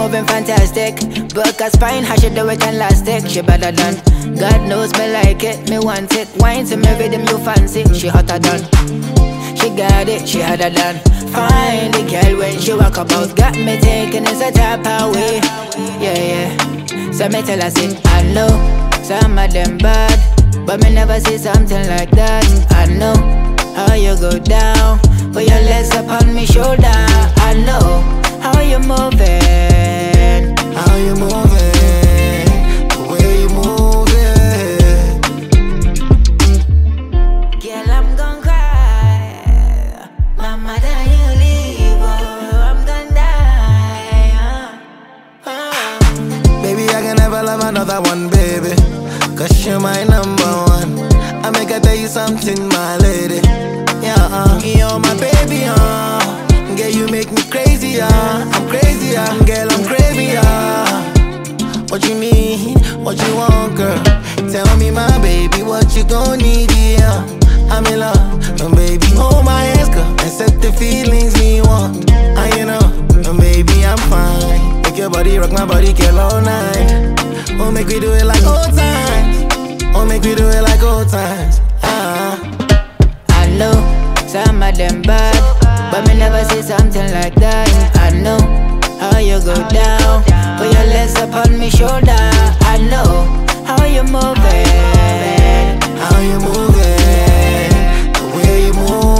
moving fantastic. Book a spine, how she do it elastic. She better than God knows me like it, me want it. Wine to me rhythm you fancy. She hotter than, she got it, she harder than. Find the girl when she walk about. Got me taking it's a type away. Yeah, yeah. So me tell her say, I know some of them bad, but me never see something like that. I know how you go down, put your legs up on me shoulder. I know how you moving, how you moving, the way you moving. Girl, I'm gon' cry. Mama, then you leave, oh, I'm gon' die. Baby, I can never love another one, baby, 'cause you're my number one. I make her tell you something, my lady. Yeah, you're my baby, girl, you make me crazy, I'm crazy, girl, I'm crazy, What you need, what you want, girl? Tell me, my baby, what you gon' need, yeah. I'm in love, and baby, hold my hands, girl, and set the feelings me want. And you know, and baby, I'm fine. Make your body rock my body, girl, all night. Oh, make we do it like old times. Oh, make we do it like old times. I know some of them bad, but me never see something like that. I know how you go down, put your legs up on me shoulder. I know how you moving, how you moving, the way you move.